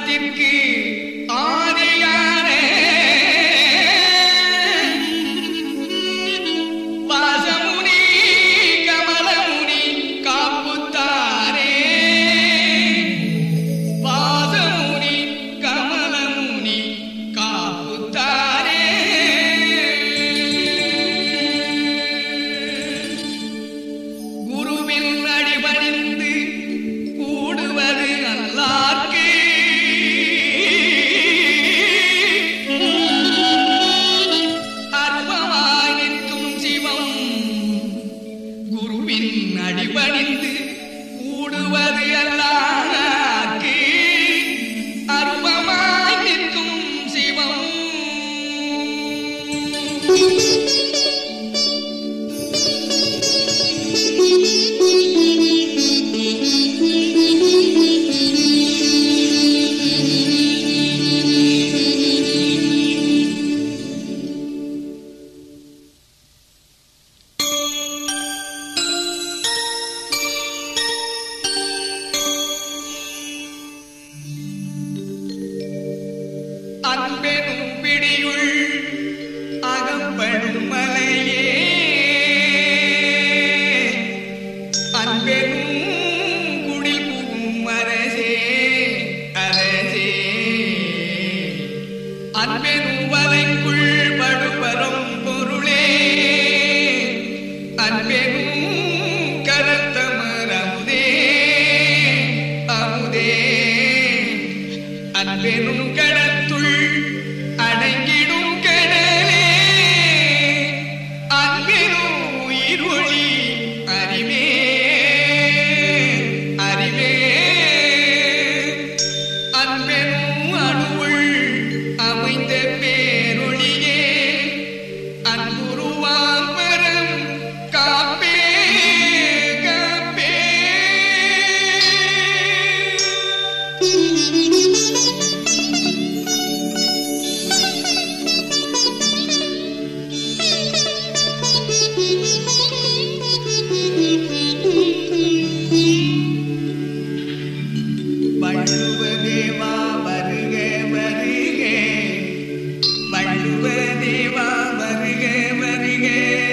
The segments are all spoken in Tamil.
காலத்திற்கு ஆதியாரே வாசமுனி கமலமுனி காப்புத்தாரே வாசமுனி கமலமுனி காப்புத்தாரே குருவின் அடிபணிந்து கூடுவது அல்லார்க்கு அற்பமாய் நிற்கும் சிவம் குருவின் அடிபணிந்து கூடுவது அல்லார்க்கு அற்பமாய் நிற்கும் சிவம் அன்பெனும் பிடியுள் அகப்படும் மலையே அன்பெனும் குடில் புகும் அரசே அரசே அன்பெனும் வலைக்குள் படுபரும் பொருளே அன்பெனும் கரத்தமர் அமுதே அமுதே அன்பெனும் கடத்துள் அடங்கிடும் கடலே அன்பெனும் உயிரொளி அறிவே அறிவே அன்பெனும் அணுவுள் அமைந்த பேரொளியே அன்புருவாம் வரம் காப்பே காப்பே வள்ளுவ தேவா வருக வருக வள்ளுவ தேவா வருக வருக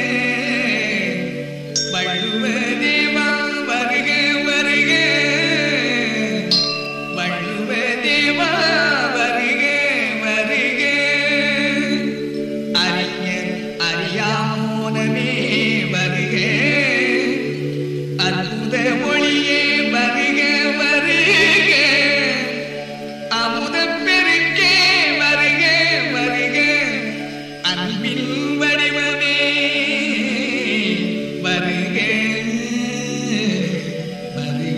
வள்ளுவ தேவா வருக வருக வள்ளுவ தேவா வருக வருக அறிஞர் அறியாமோனமே வருக அற்புத மொழியே வருக வருக அமுதப் பெருக்கே வருக வருக அன்பின் வடிவமே வருக வருக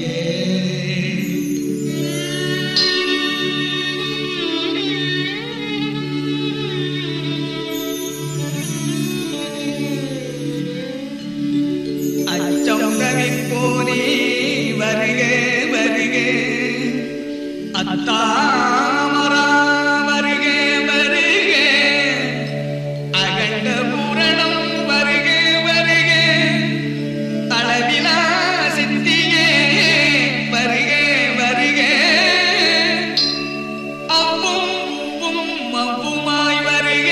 அச்சம் தவிர்ப்போனே வருக வருக அத்தாமரா வருக வருக அகண்ட பூரணம் வருக வருக அளவிலா சித்தியே வருக வருக அவ்வும் உவ்வும் அவ்வுமாய் வருக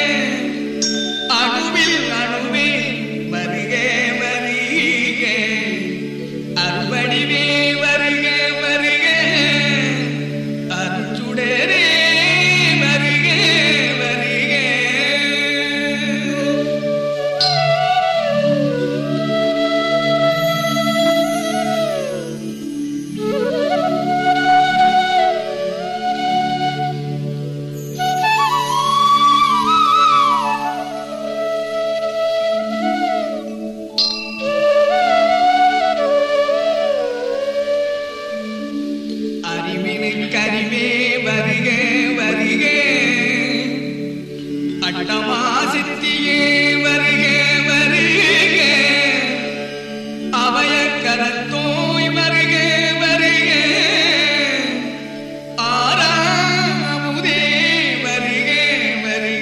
அணுவில் அணுவே வருக வருக அருவடிவே வருக வருக அருச்சுடரே வருக வருக அறிவினுக்கறிவே வருக வருக அட்டமா சித்தியே வருக வருக அவய கரத்தோய் வருக வருக ஆறாமுதே வருக வருக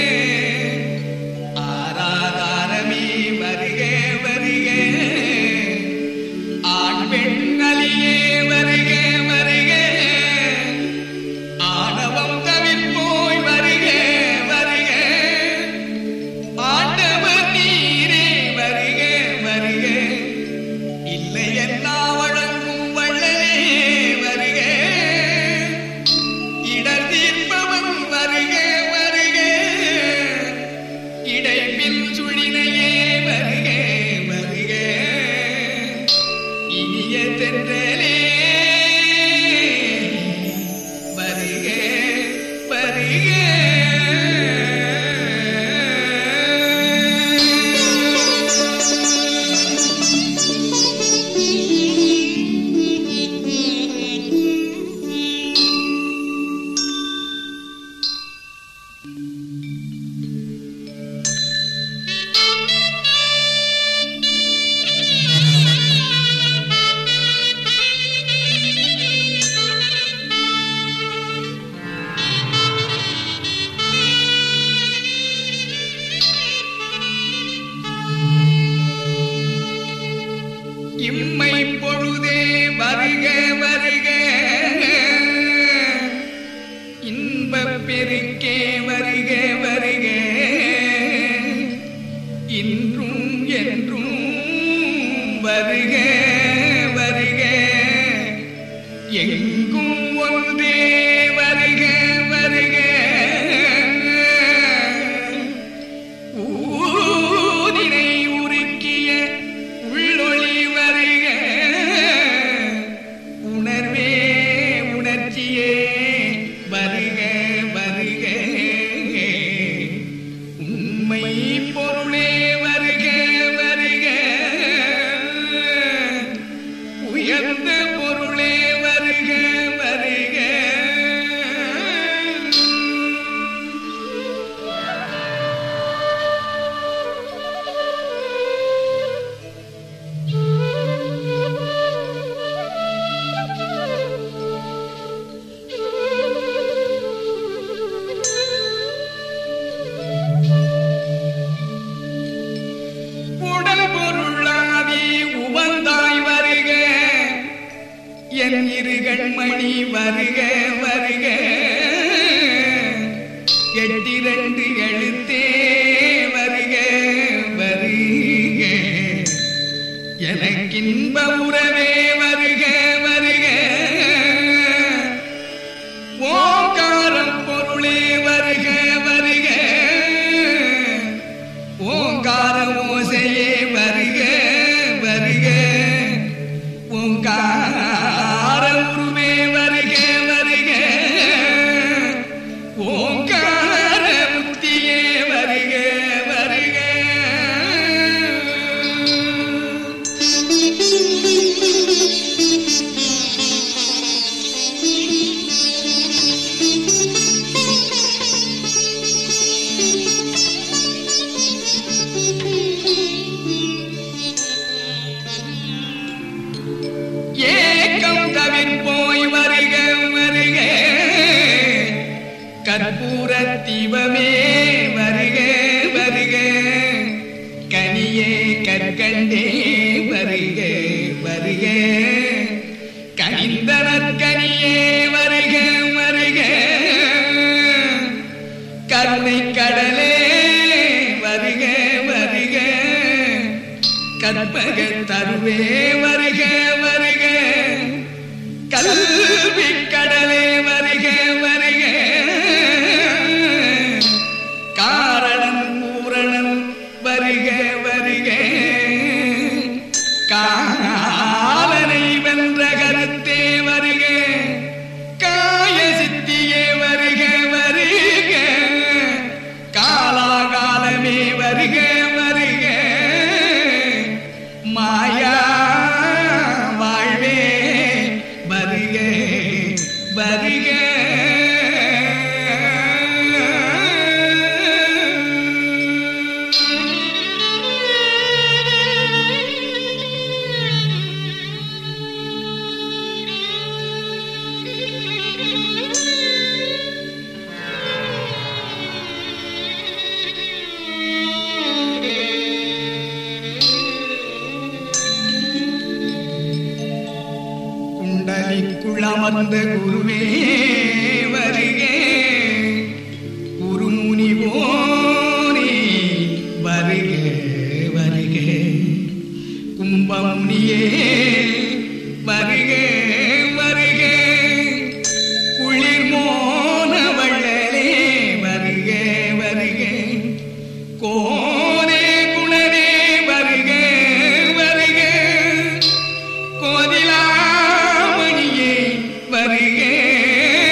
ஆராதாரமே வருக வருக ஆண் பெண் அலியே வருக வருக வருக வருக உண்மை பொருளே வருக வருக உயர்ந்த பொருளே வருக வருக என் இருகண்மணி வருக வருக எட்டிரண்டு எழுத்தே வருக வருக எனக்கின்ப உறவே வருக வருக ஓங்காரம் பொருளே வருக வருக ஓங்கார ஓசையே வருக வருக ஓங்கார போய் வருக வருக கற்பூர தீபமே வருக வருக கனியே கற்கண்டே வருக வருக கனிந்தனற்கனியே வருக வருக கருணை கடலே வருக வருக கற்பக தருவே வருக வருக கல்வி கடலே வருக வருக காரணம் பூரணம் வருக வருக காலனை வென்ற கருத்தே வருக காய சித்தியே வருக வருக காலாகாலமே வருக வருக மாயா வாழ்வே வருக வருக குளமர்ந்த குருவே வருக குருமுனி போனே வருக வருக கும்பமுனியே வருக வருக குளிர் மோன வள்ளலே வருக வருக கோனே குணரே வருக வருக கோதிலா வருக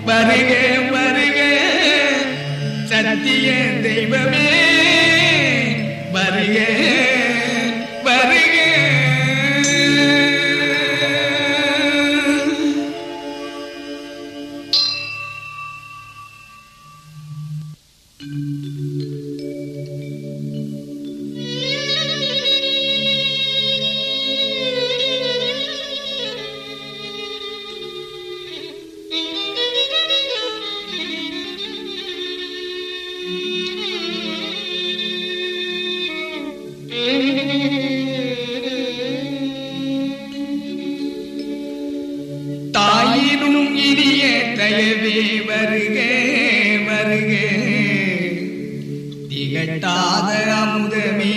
வருக வருக சத்திய தெய்வமே வருக வருக. தாயினும் இனிய தயவே வருக வருக திகட்டாத அமுதமே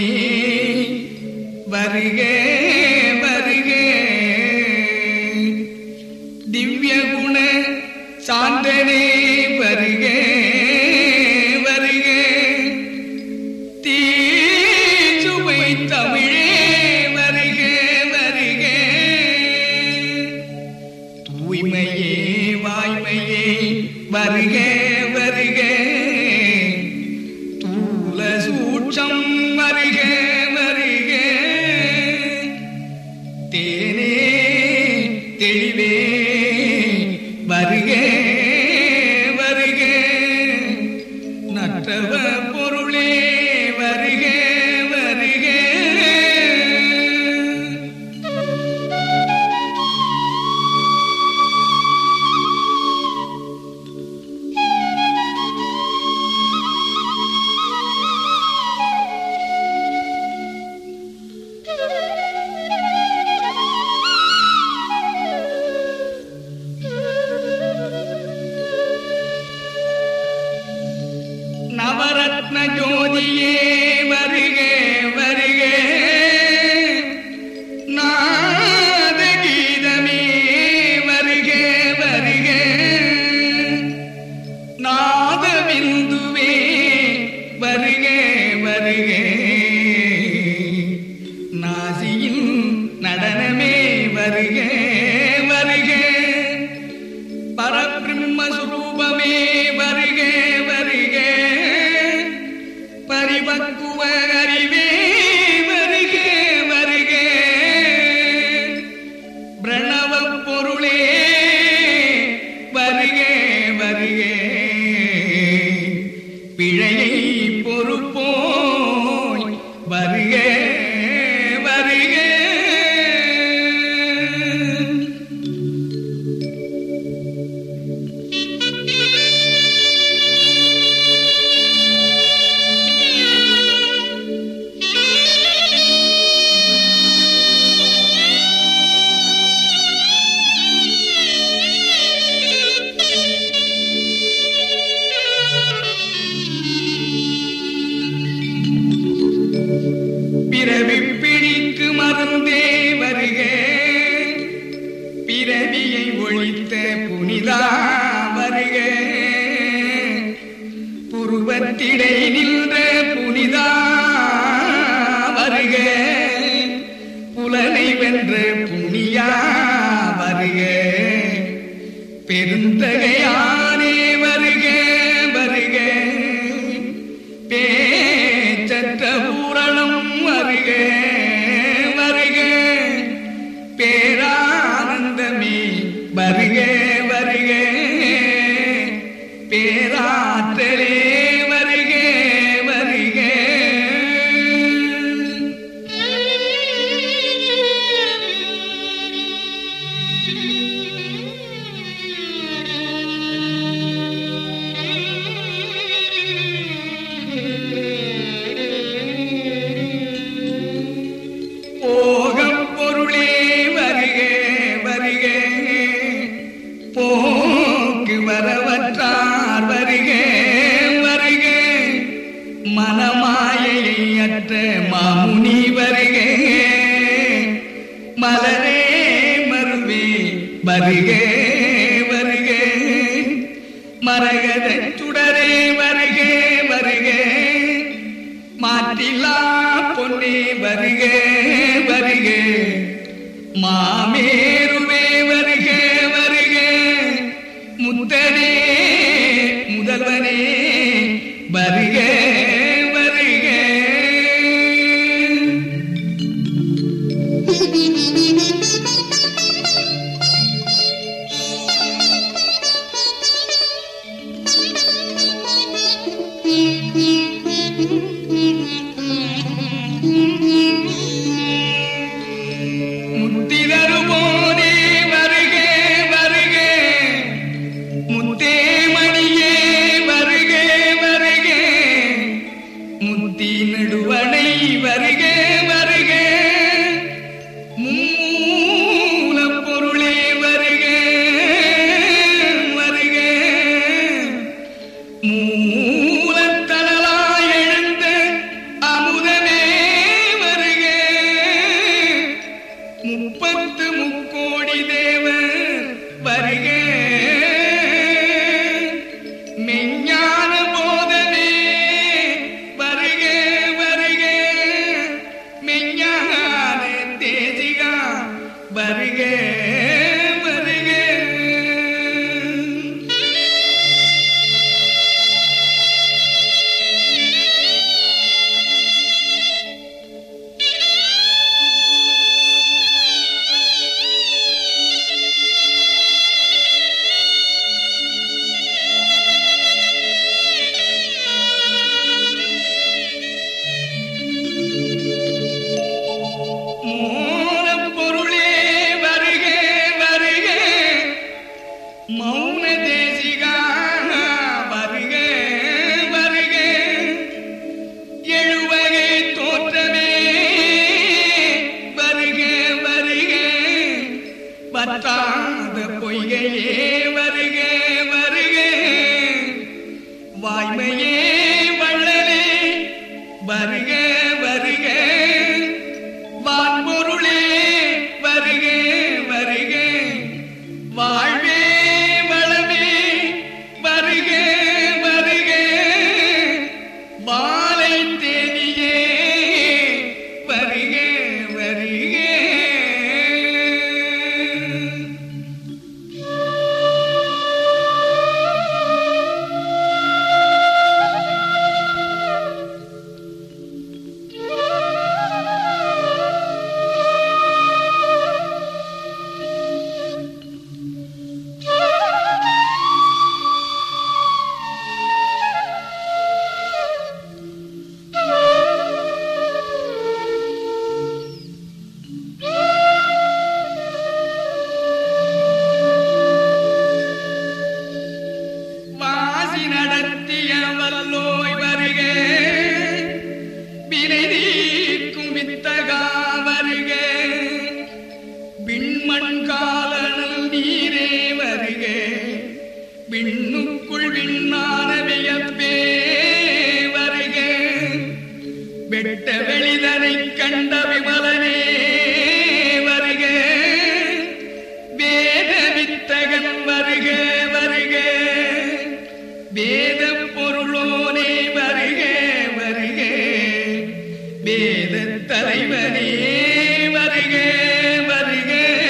வருக வருக திவ்ய குண சாந்தனே வருக வருக தீசுவை தமிழே வருக வருக தூய்மையே வாய்மையே வருக வருக தூல சூட்சம் வருக வருக தேனே தெளிவே வருக வருக நற்றவ பொருளே வருக வருக. நவரத்ன ஜோதியே வருக வருக நாத கீதமே வருக வருக நாத பிந்துவே வருக வருக நாசியின் நடனமே வருக வருக பரபிரம்மஸ்வரூபமே வருக வருக பரிபக்குவ அறிவே வருக வருக பிரணவ பொருளே வருக வருக பிழையை பொறுப்போய் வருக வருக. பிறவி பிணிக்கு மருந்தே வருக பிறவியை ஒழித்த புனிதா வருக புருவத்திடை நின்ற புனிதா வருக புலனை வென்ற புனியா வருக பெருந்தகையானே வருக வருக பேச்சற்ற பூரணம் வருக வருக பேரானந்தமே வருக வருக பேராற்றலே வருக வருக. போகம் பொருளே வருக வருக போக்கு வரவற்றார் வருக வருக மனமாயை அற்ற மாமுனி வருக மலரே மருவே வருக வருக மரகத சுடரே வருக வருக மாற்றிலா பொன்னே வருக வருக மாமேருவே வருக வருக முத்தனே வருக. மூலப்பொருளே வருக வருக, மௌன தேசிகா வருக வருக, எழுவகை தோற்றமே வருக வருக, பற்றாத பொய்கையே வருக வருக, வாய்மையே வள்ளலே வருக வருக, வான்பொருளே வருக வருக, வாழ்வே வளமே வருக வருக, மாலை தேனியே வருக வருக. வாசி நடத்திய வல்லோய் வருக, வினை நீக்கும் வித்தகா வருக, விண்மண் காலனல் நீரே வருக, விண்ணுக்குள் விண்ணான வியப்பே வருக, வெட்ட வெளிதனை கண்ட விமலனே வருக, வேத வித்தகன் வருக வருக, வேத பொருளோனே வருக வருக, வேத தலைவனே வருக வருக.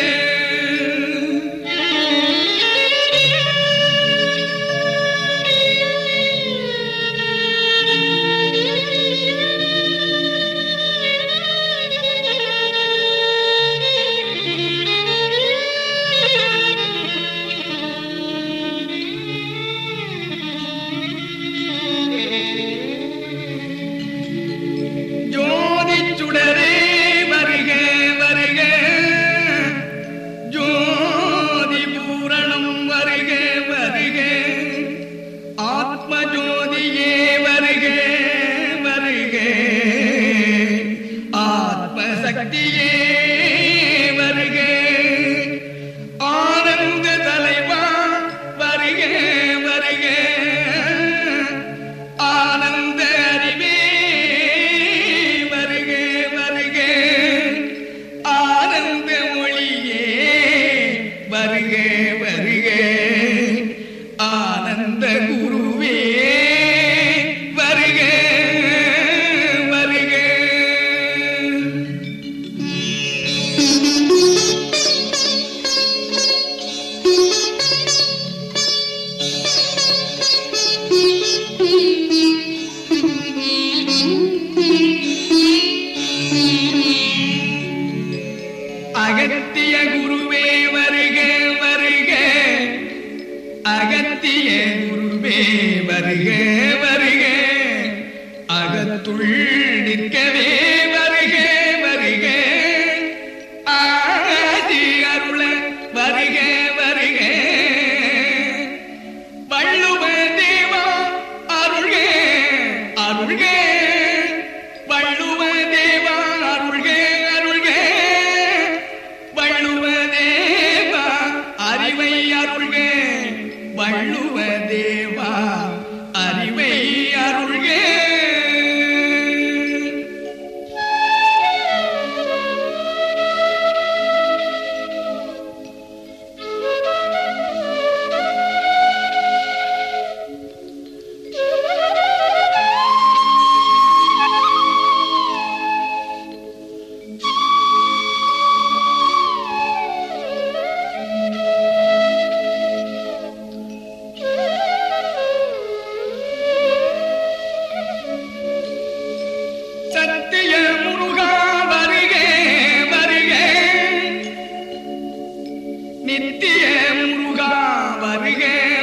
ஜோதி சுடரே வருக வருக, ஜோதி பூரணம் வருக வருக, ஆத்ம ஜோதியே வருக வருக, ஆத்ம சக்தியே வருக, ஆனந்த தலைவா வருக வருக, ஆனந்த அறிவே வருக வருக, ஆனந்த மொழியே வருக வருக, ஆனந்த குருவே வருக வருக. அகத்திய குருவே வருக வருக, அகத்திய குருவே வருக வருக, அகத்துள் நிற்கவே வருக வருக, ஆதி அருள வருக வருக, வள்ளுவ தேவா அருள்க அருள்க, வள்ளுவ தேவா அருள்க அருள்க, வள்ளுவ தேவா அறிவை அருள்க, வள்ளுவ தேவா அறிவை நித்திய முருகா வருக